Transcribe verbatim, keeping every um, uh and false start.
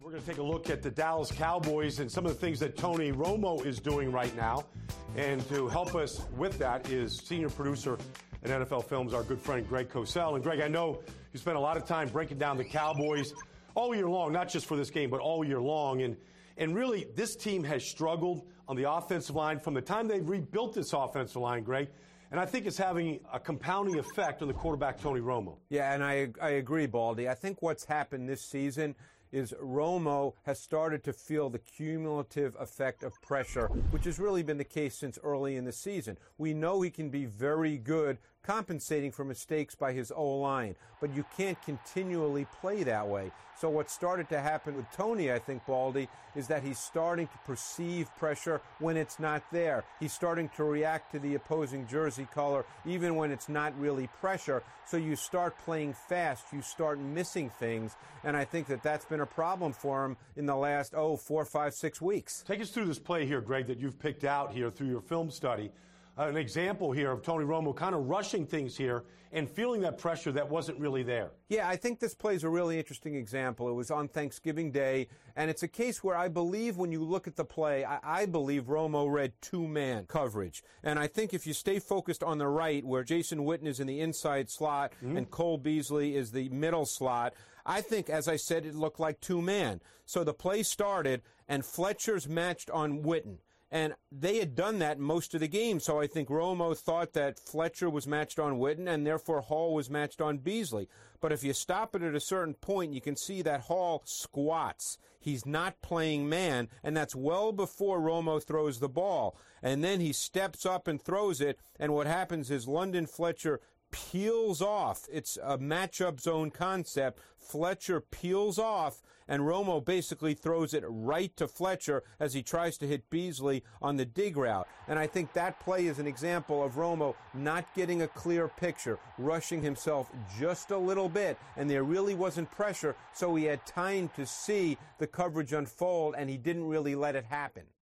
We're going to take a look at the Dallas Cowboys and some of the things that Tony Romo is doing right now. And to help us with that is senior producer at N F L Films, our good friend Greg Cosell. And Greg, I know you spent a lot of time breaking down the Cowboys all year long, not just for this game, but all year long. And and really, this team has struggled on the offensive line from the time they've rebuilt this offensive line, Greg. And I think it's having a compounding effect on the quarterback, Tony Romo. Yeah, and I, I agree, Baldy. I think what's happened this season is Romo has started to feel the cumulative effect of pressure, which has really been the case since early in the season. We know he can be very good compensating for mistakes by his O-line, but you can't continually play that way. So what started to happen with Tony, I think, Baldy, is that he's starting to perceive pressure when it's not there. He's starting to react to the opposing jersey color even when it's not really pressure. So you start playing fast, you start missing things, and I think that that's been a problem for him in the last, oh, four, five, six weeks. Take us through this play here, Greg, that you've picked out here through your film study. Uh, an example here of Tony Romo kind of rushing things here and feeling that pressure that wasn't really there. Yeah, I think this play is a really interesting example. It was on Thanksgiving Day, and it's a case where I believe when you look at the play, I, I believe Romo read two-man coverage. And I think if you stay focused on the right, where Jason Witten is in the inside slot mm-hmm. and Cole Beasley is the middle slot, I think, as I said, it looked like two-man. So the play started, and Fletcher's matched on Witten. And they had done that most of the game, so I think Romo thought that Fletcher was matched on Witten, and therefore Hall was matched on Beasley. But if you stop it at a certain point, you can see that Hall squats. He's not playing man, and that's well before Romo throws the ball. And then he steps up and throws it, and what happens is London Fletcher peels off. It's a matchup zone concept. Fletcher peels off, and Romo basically throws it right to Fletcher as he tries to hit Beasley on the dig route. And I think that play is an example of Romo not getting a clear picture, rushing himself just a little bit, and there really wasn't pressure, so he had time to see the coverage unfold, and he didn't really let it happen.